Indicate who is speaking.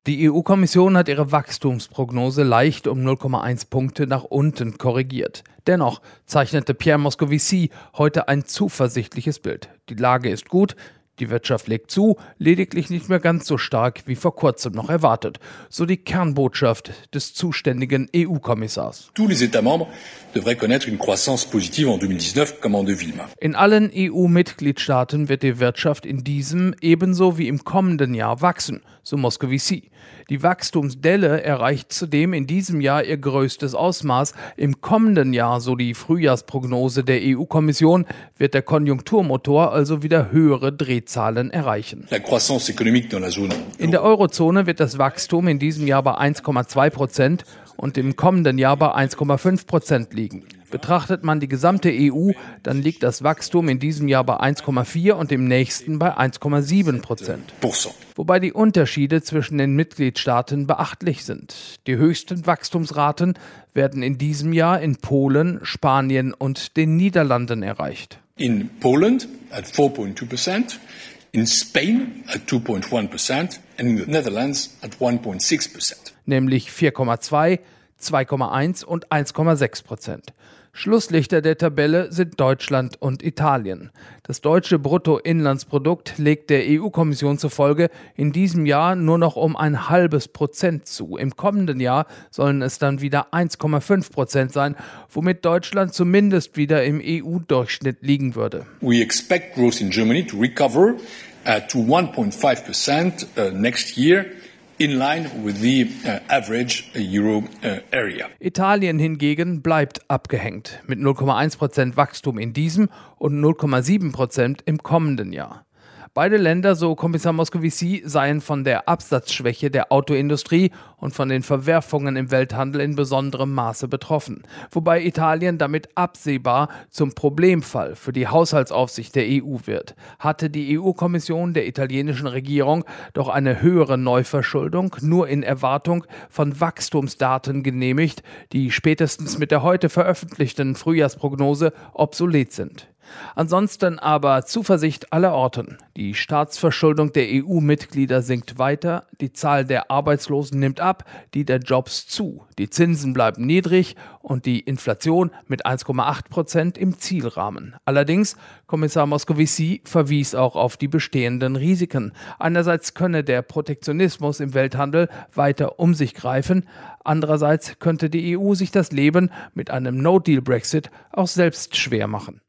Speaker 1: Die EU-Kommission hat ihre Wachstumsprognose leicht um 0,1 Punkte nach unten korrigiert. Dennoch zeichnete Pierre Moscovici heute ein zuversichtliches Bild. Die Lage ist gut, die Wirtschaft legt zu, lediglich nicht mehr ganz so stark wie vor kurzem noch erwartet. So die Kernbotschaft des zuständigen EU-Kommissars.
Speaker 2: Tous les États membres devraient connaître une croissance positive en 2019 comme en 2020.
Speaker 1: In allen EU-Mitgliedstaaten wird die Wirtschaft in diesem ebenso wie im kommenden Jahr wachsen, so Moscovici. Die Wachstumsdelle erreicht zudem in diesem Jahr ihr größtes Ausmaß. Im kommenden Jahr, so die Frühjahrsprognose der EU-Kommission, wird der Konjunkturmotor also wieder höhere Drehzahlen erreichen.
Speaker 2: La croissance économique dans la zone
Speaker 1: In der Eurozone wird das Wachstum in diesem Jahr bei 1,2% und im kommenden Jahr bei 1,5% liegen. Betrachtet man die gesamte EU, dann liegt das Wachstum in diesem Jahr bei 1,4 und im nächsten bei 1,7%. Wobei die Unterschiede zwischen den Mitgliedstaaten beachtlich sind. Die höchsten Wachstumsraten werden in diesem Jahr in Polen, Spanien und den Niederlanden erreicht.
Speaker 2: In Poland at 4.2%, in Spain at 2.1% and in the Netherlands at 1.6%.
Speaker 1: Nämlich 4,2, 2,1 und 1,6%. Schlusslichter der Tabelle sind Deutschland und Italien. Das deutsche Bruttoinlandsprodukt legt der EU-Kommission zufolge in diesem Jahr nur noch um 0,5% zu. Im kommenden Jahr sollen es dann wieder 1,5% sein, womit Deutschland zumindest wieder im EU-Durchschnitt liegen würde.
Speaker 2: We expect growth in Germany to recover to 1.5% next year. In line with the average Euro area.
Speaker 1: Italien hingegen bleibt abgehängt mit 0,1% Wachstum in diesem und 0,7% im kommenden Jahr. Beide Länder, so Kommissar Moscovici, seien von der Absatzschwäche der Autoindustrie und von den Verwerfungen im Welthandel in besonderem Maße betroffen. Wobei Italien damit absehbar zum Problemfall für die Haushaltsaufsicht der EU wird. Hatte die EU-Kommission der italienischen Regierung doch eine höhere Neuverschuldung nur in Erwartung von Wachstumsdaten genehmigt, die spätestens mit der heute veröffentlichten Frühjahrsprognose obsolet sind. Ansonsten aber Zuversicht allerorten. Die Staatsverschuldung der EU-Mitglieder sinkt weiter, die Zahl der Arbeitslosen nimmt ab, die der Jobs zu, die Zinsen bleiben niedrig und die Inflation mit 1,8% im Zielrahmen. Allerdings, Kommissar Moscovici verwies auch auf die bestehenden Risiken. Einerseits könne der Protektionismus im Welthandel weiter um sich greifen, andererseits könnte die EU sich das Leben mit einem No-Deal-Brexit auch selbst schwer machen.